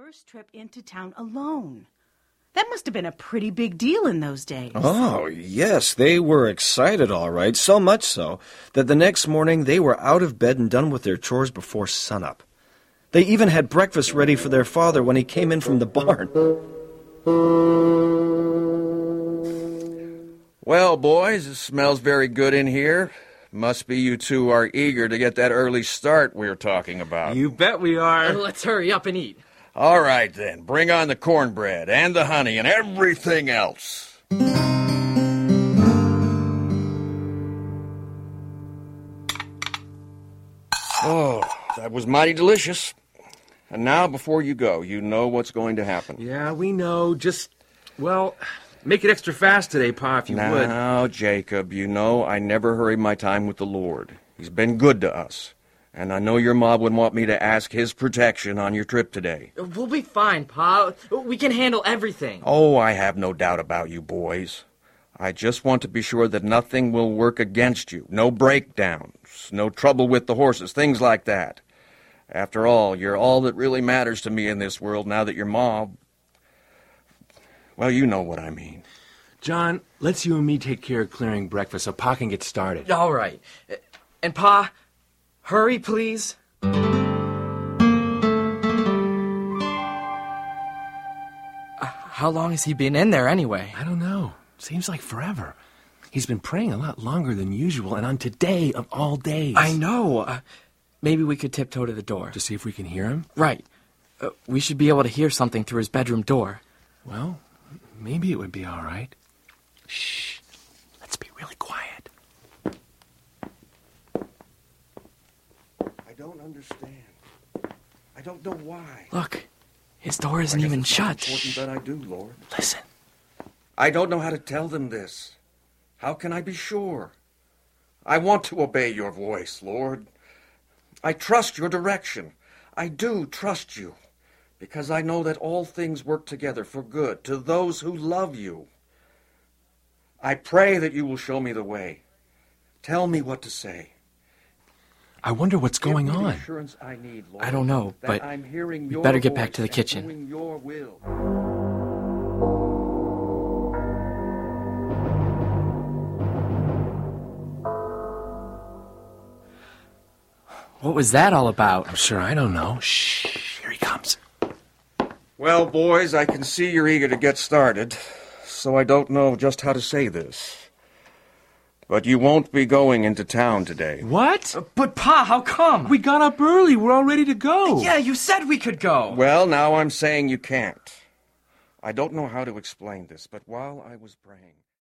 first trip into town alone. That must have been a pretty big deal in those days. Oh, yes, they were excited, all right, so much so that the next morning they were out of bed and done with their chores before sunup. They even had breakfast ready for their father when he came in from the barn. Well, boys, it smells very good in here. Must be you two are eager to get that early start we were talking about. You bet we are. Let's hurry up and eat. All right, then. Bring on the cornbread and the honey and everything else. Oh, that was mighty delicious. And now, before you go, you know what's going to happen. Yeah, we know. Just, well, make it extra fast today, Pa, if you would. Now, Jacob, you know I never hurry my time with the Lord. He's been good to us. And I know your Ma would want me to ask his protection on your trip today. We'll be fine, Pa. We can handle everything. Oh, I have no doubt about you boys. I just want to be sure that nothing will work against you. No breakdowns, no trouble with the horses, things like that. After all, you're all that really matters to me in this world now that your Ma... Well, you know what I mean. John, let's you and me take care of clearing breakfast so Pa can get started. All right. And, Pa, hurry, please. How long has he been in there anyway? I don't know. Seems like forever. He's been praying a lot longer than usual, and on today of all days. I know. Maybe we could tiptoe to the door. To see if we can hear him? Right. We should be able to hear something through his bedroom door. Well, maybe it would be all right. Shh. Let's be really quiet. I don't understand. I don't know why. Look, his door isn't even shut. It's important that I do, Lord. Listen. I don't know how to tell them this. How can I be sure? I want to obey your voice, Lord. I trust your direction. I do trust you, because I know that all things work together for good to those who love you. I pray that you will show me the way. Tell me what to say. I wonder what's going on. I don't know, but we better get back to the kitchen. What was that all about? I'm sure I don't know. Shh, here he comes. Well, boys, I can see you're eager to get started, so I don't know just how to say this. But you won't be going into town today. What? But, Pa, how come? We got up early. We're all ready to go. Yeah, you said we could go. Well, now I'm saying you can't. I don't know how to explain this, but while I was praying...